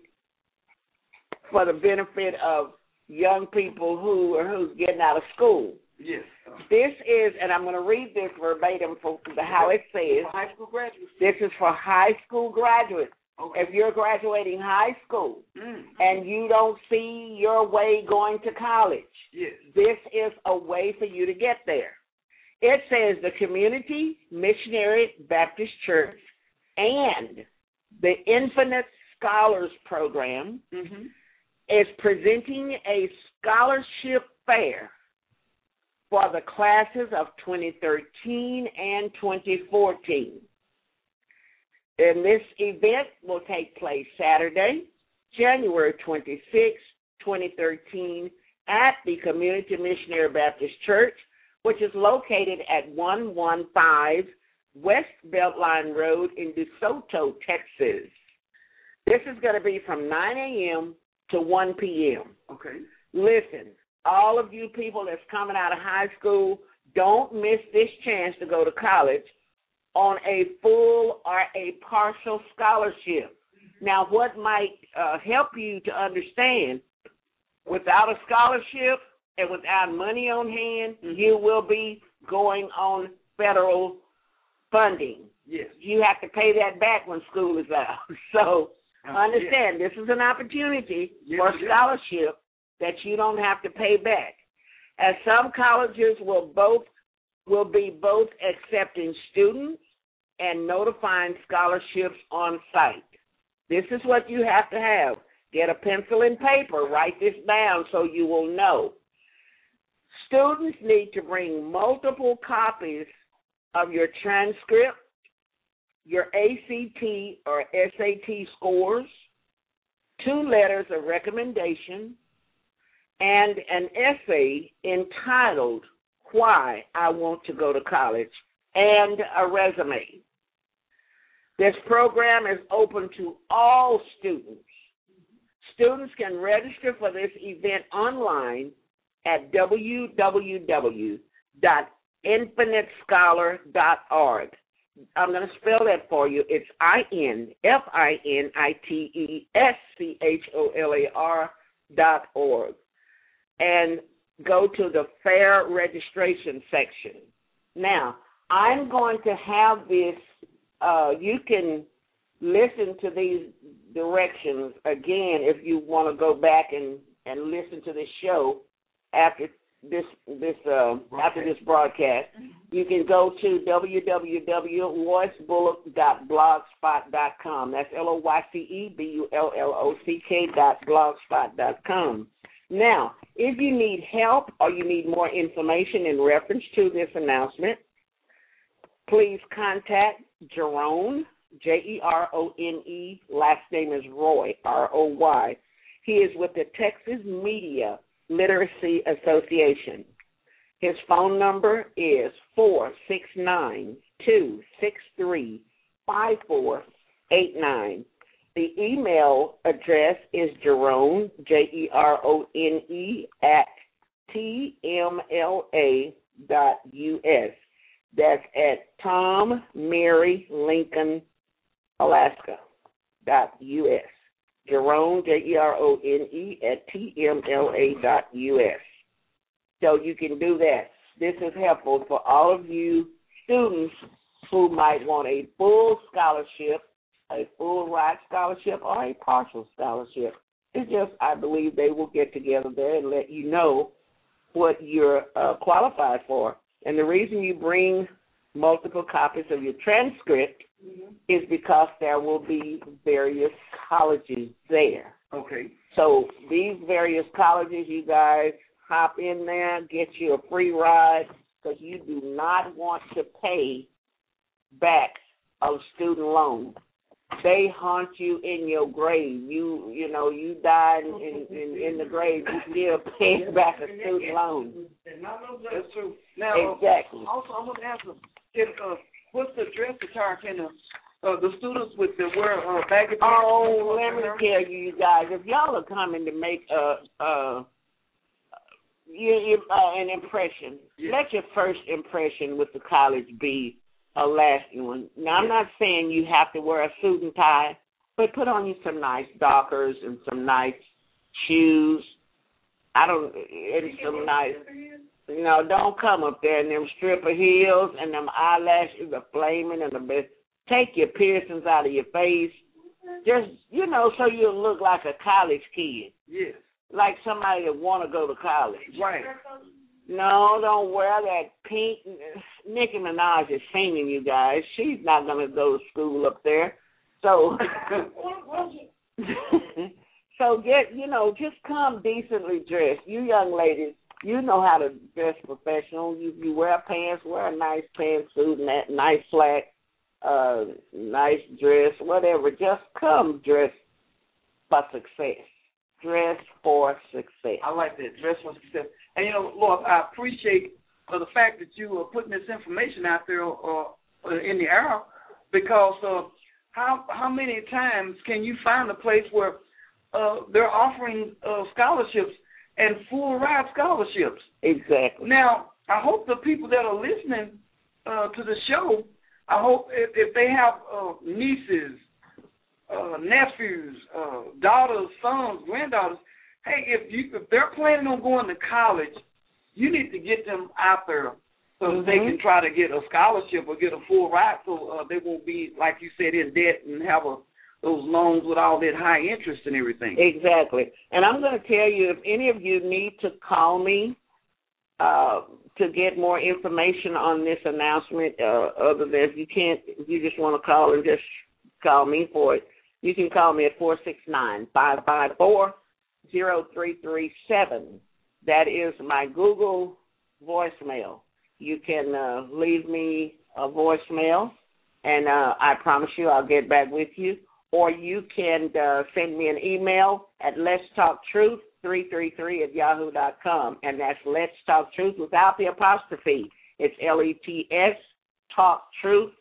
benefit of young people who's getting out of school. Yes. This is, and I'm going to read this verbatim for how it says. For high school graduates. This is for high school graduates. Okay. If you're graduating high school and you don't see your way going to college, yes, this is a way for you to get there. It says the Community Missionary Baptist Church and the Infinite Scholars Program is presenting a scholarship fair for the classes of 2013 and 2014. And this event will take place Saturday, January 26, 2013, at the Community Missionary Baptist Church, which is located at 115 West Beltline Road in DeSoto, Texas. This is going to be from 9 a.m. to 1 p.m. Okay. Listen, all of you people that's coming out of high school, don't miss this chance to go to college on a full or a partial scholarship. Now, what might help you to understand, without a scholarship and without money on hand, you will be going on federal funding. Yes. You have to pay that back when school is out. So understand, this is an opportunity for scholarship that you don't have to pay back. As some colleges will be both accepting students and notifying scholarships on site. This is what you have to have. Get a pencil and paper. Write this down so you will know. Students need to bring multiple copies of your transcript, your ACT or SAT scores, 2 letters of recommendation, and an essay entitled Why I Want to Go to College, and a resume. This program is open to all students. Students can register for this event online at www.infinitescholar.org. I'm going to spell that for you. It's INFINITESCHOLAR.org. And go to the fair registration section. Now, I'm going to have this, you can listen to these directions again if you want to go back and listen to this show after this broadcast. You can go to www.loycebullock.blogspot.com. That's LOYCEBULLOCK.blogspot.com. Now, if you need help or you need more information in reference to this announcement, please contact Jerone, Jerone, last name is Roy, ROY. He is with the Texas Media Literacy Association. His phone number is 469-263-5489. The email address is Jerone, Jerone, @tmla.us. That's at Tom Mary Lincoln, Alaska, .us. Jerone, Jerone, @tmla.us. So you can do that. This is helpful for all of you students who might want a full scholarship, a full ride scholarship, or a partial scholarship. It's just, I believe they will get together there and let you know what you're qualified for. And the reason you bring multiple copies of your transcript is because there will be various colleges there. Okay. So these various colleges, you guys hop in there, get you a free ride, because you do not want to pay back a student loan. They haunt you in your grave. You know, you die in the grave, you still pay back a student loan. That's true. Now, exactly. Also, I want to ask them, what's the dress attire? Can the students with the wear baggy pants? Oh, let me tell you guys, if y'all are coming to make an impression, let your first impression with the college be a lasting one. Now, I'm not saying you have to wear a suit and tie, but put on you some nice Dockers and some nice shoes. Don't come up there in them stripper heels and them eyelashes are flaming and the best. Take your piercings out of your face. Just, so you look like a college kid. Yes. Like somebody that want to go to college. Right. No, don't wear that pink. Nicki Minaj is singing, you guys. She's not going to go to school up there. So, just come decently dressed. You young ladies, you know how to dress professional. You wear pants, wear a nice pantsuit and that nice flat, nice dress, whatever. Just come dressed for success. Dress for success. I like that, dress for success. And, Lord, I appreciate the fact that you are putting this information out there in the air, because how many times can you find a place where they're offering scholarships and full ride scholarships? Exactly. Now, I hope the people that are listening to the show, I hope if they have nieces, nephews, daughters, sons, granddaughters, hey, if they're planning on going to college you need to get them out there so that they can try to get a scholarship or get a full ride, so they won't be, like you said, in debt and have those loans with all that high interest and everything. Exactly. And I'm going to tell you, if any of you need to call me to get more information on this announcement, other than if you just want to call and just call me for it, you can call me at 469-554-0337. That is my Google voicemail. You can leave me a voicemail, and I promise you I'll get back with you. Or you can send me an email at letstalktruth333@yahoo.com, and that's Let's Talk Truth without the apostrophe. It's LETS Talk Truth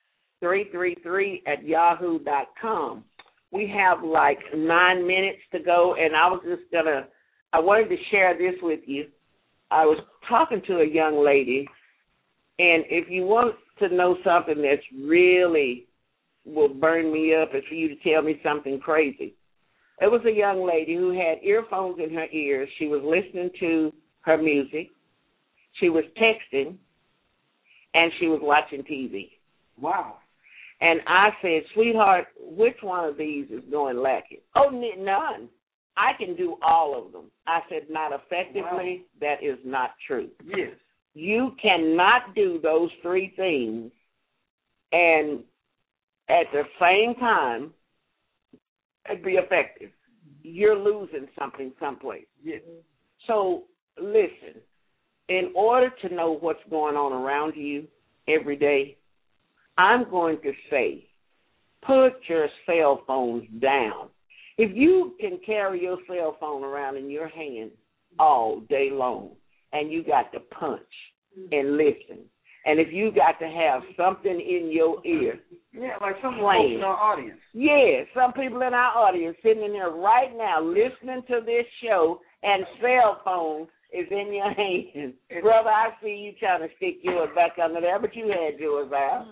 333@yahoo.com. We have like 9 minutes to go, and I wanted to share this with you. I was talking to a young lady, and if you want to know something that's really will burn me up, is for you to tell me something crazy. It was a young lady who had earphones in her ears. She was listening to her music. She was texting, and she was watching TV. Wow. And I said, sweetheart, which one of these is going lacking? Oh, none. I can do all of them. I said, not effectively. Wow. That is not true. Yes. You cannot do those three things and at the same time be effective. You're losing something someplace. Yes. So listen, in order to know what's going on around you every day, I'm going to say, put your cell phones down. If you can carry your cell phone around in your hand all day long and you got to punch and listen, and if you got to have something in your ear, yeah, like some folks in our audience. Yeah, some people in our audience sitting in there right now listening to this show, and cell phone is in your hand. Brother, I see you trying to stick yours back under there, but you had yours out.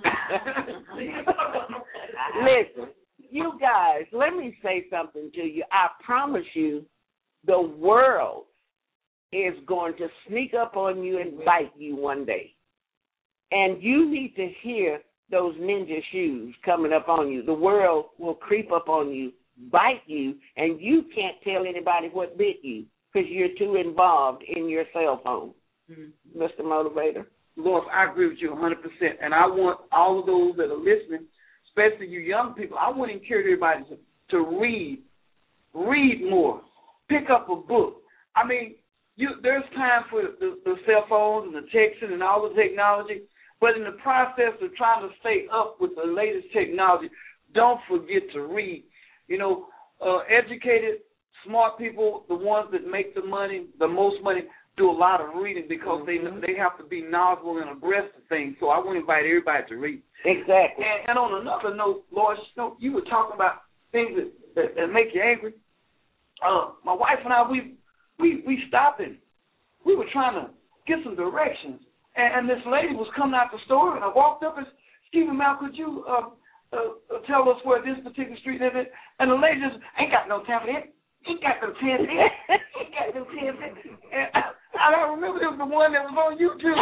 Listen, you guys, let me say something to you. I promise you, the world is going to sneak up on you and bite you one day. And you need to hear those ninja shoes coming up on you. The world will creep up on you, bite you, and you can't tell anybody what bit you because you're too involved in your cell phone. Mm-hmm. Mr. Motivator? Lord, I agree with you 100%. And I want all of those that are listening, especially you young people, I want to encourage everybody to read. Read more. Pick up a book. I mean, there's time for the cell phones and the texting and all the technology, but in the process of trying to stay up with the latest technology, don't forget to read. You know, educated, smart people, the ones that make the most money, do a lot of reading because they have to be knowledgeable and abreast of things. So I want to invite everybody to read. Exactly. And on another note, Lois, you were talking about things that make you angry. My wife and I, we stopped and we were trying to get some directions. And this lady was coming out the store, and I walked up and said, excuse me, ma'am, could you tell us where this particular street is? And the lady just, ain't got no time for that. Ain't got no time for that. Ain't got no time for that. And I remember it was the one that was on YouTube.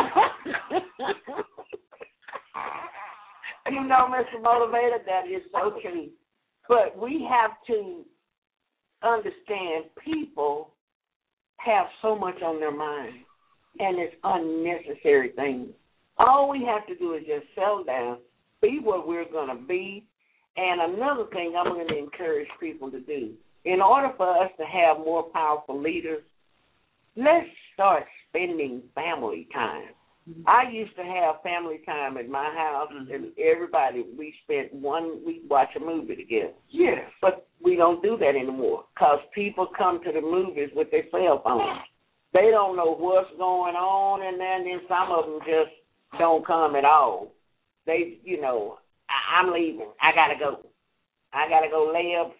You know, Mr. Motivator, that is so true. But we have to understand people have so much on their mind, and it's unnecessary things. All we have to do is just settle down, be what we're going to be. And another thing I'm going to encourage people to do, in order for us to have more powerful leaders, let's start spending family time. Mm-hmm. I used to have family time at my house, and everybody, we spent 1 week watch a movie together. Yes. But we don't do that anymore because people come to the movies with their cell phones. They don't know what's going on, and then some of them just don't come at all. They, I'm leaving. I got to go. I got to go lay up,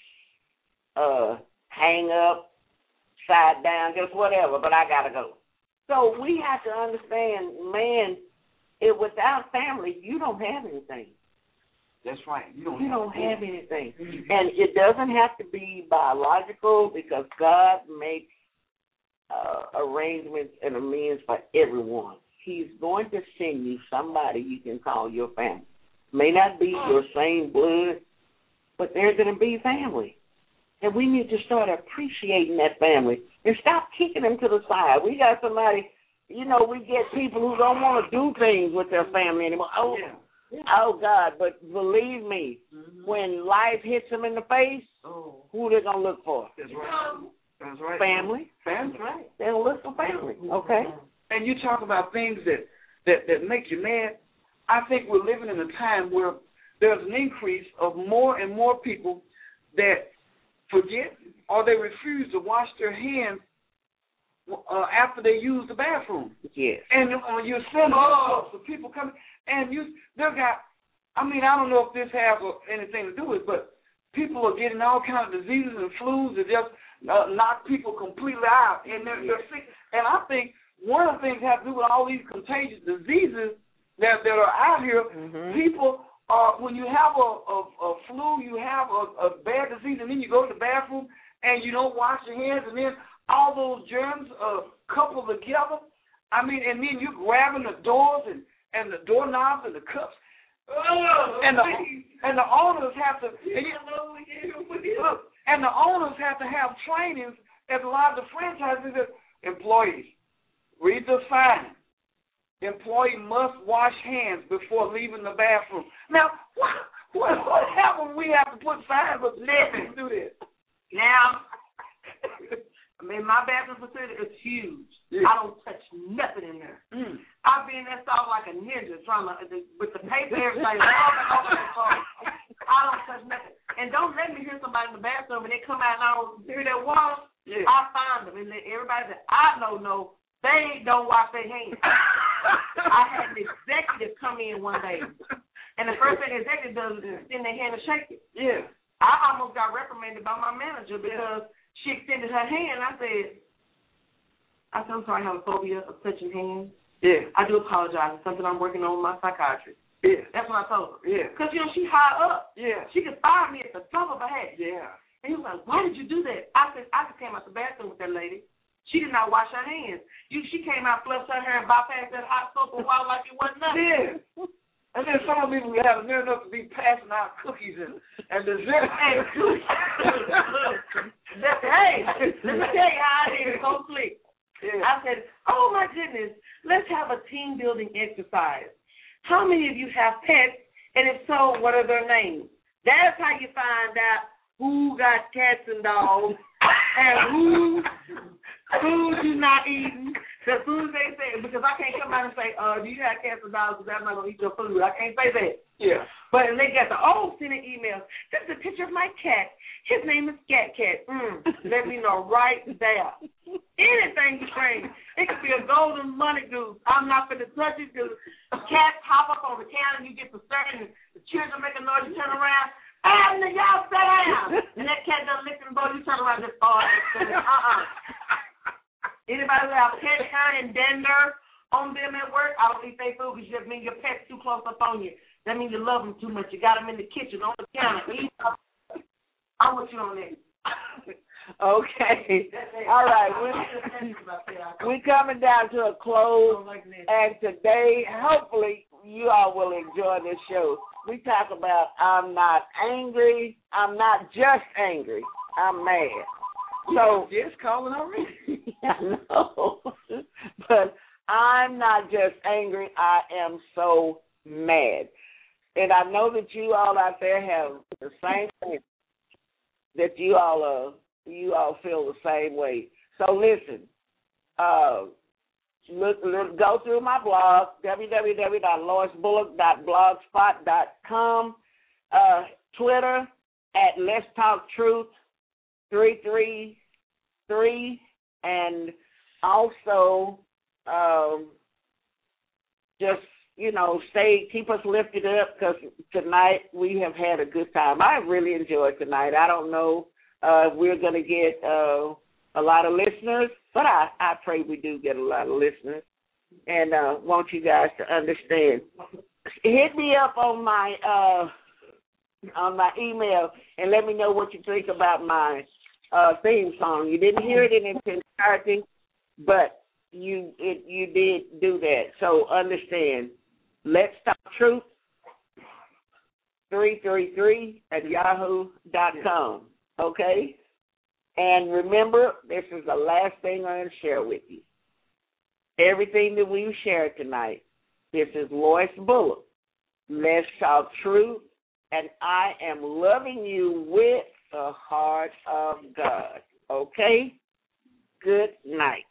hang up, side down, just whatever, but I got to go. So we have to understand, man, without family, you don't have anything. That's right. You don't have anything. Mm-hmm. And it doesn't have to be biological because God makes arrangements and amends for everyone. He's going to send you somebody you can call your family. May not be your same blood, but they're going to be family. And we need to start appreciating that family and stop kicking them to the side. We got somebody, we get people who don't want to do things with their family anymore. Oh God, but believe me, when life hits them in the face, who they going to look for? That's right. That's right. Family. Family. Right. They'll look for family, okay? And you talk about things that make you mad. I think we're living in a time where there's an increase of more and more people that forget or they refuse to wash their hands after they use the bathroom. Yes. And you send the people coming, and they've got, I don't know if this has anything to do with it, but people are getting all kinds of diseases and flus that just knock people completely out, and they're sick. And I think one of the things that have to do with all these contagious diseases that are out here, people are, when you have a flu, you have a bad disease, and then you go to the bathroom and you don't wash your hands, and then all those germs couple together. And then you're grabbing the doors and the doorknobs and the cups. And the owners have to have trainings at a lot of the franchises. Employees, read the sign. Employee must wash hands before leaving the bathroom. Now, what happens when we have to put signs up to do this? Now, my bathroom facility is huge. Yeah. I don't touch nothing in there. I've been in that stall like a ninja trying to, with the paper, everything. I don't touch nothing. And don't let me hear somebody in the bathroom and they come out and I don't hear that water. Yeah. I find them. And everybody that I know, they don't wash their hands. I had an executive come in one day, and the first thing the executive does is extend their hand and shake it. Yeah. I almost got reprimanded by my manager because she extended her hand. I said, I'm sorry, I have a phobia of touching hands. Yeah. I do apologize. It's something I'm working on with my psychiatrist. Yeah. That's what I told her. Yeah. Because, she high up. Yeah. She could fire me at the top of her head. Yeah. And he was like, why did you do that? I said, I just came out the bathroom with that lady. She did not wash her hands. She came out, flushed her hair, and bypassed that hot soap and water like it wasn't nothing. Yeah. And then some people have near enough to be passing out cookies and dessert. Hey, let me tell you how it is so slick. Yeah. I said, oh, my goodness, let's have a team-building exercise. How many of you have pets, and if so, what are their names? That's how you find out who got cats and dogs and who's not eating. As soon as they say, because I can't come out and say, do you have cats and dogs because I'm not going to eat your food. I can't say that. Yeah. But they got sending emails. This is a picture of my cat. His name is Scat Cat. Let me know right there. Anything you bring. It could be a golden money goose. I'm not going to touch it because cats hop up on the counter and you get the certain, the children make a noise, you turn around. Y'all sit down. And that cat doesn't lick the bowl, you turn around and just Anybody who have pet hair and dander on them at work, I don't eat their food because that means your pet's too close up on you. That means you love them too much. You got them in the kitchen, on the counter. I'm with you on that. Okay. All right. We're coming down to a close. And today, hopefully, you all will enjoy this show. We talk about I'm not angry. I'm not just angry. I'm mad. So just calling already. I know. But I'm not just angry. I am so mad. And I know that you all out there have the same thing, that you all feel the same way. So listen, go through my blog, www.loisbullock.blogspot.com, Twitter at Let's Talk Truth 333, and also just, keep us lifted up because tonight we have had a good time. I really enjoyed tonight. I don't know if we're going to get a lot of listeners, but I pray we do get a lot of listeners, and want you guys to understand. Hit me up on my email and let me know what you think about my theme song. You didn't hear it in its entirety, but you did do that. So understand, Let's Talk Truth 333@yahoo.com. Okay? And remember, this is the last thing I'm going to share with you. Everything that we've shared tonight, this is Lois Bullock. Let's Talk Truth, and I am loving you with the heart of God. Okay? Good night.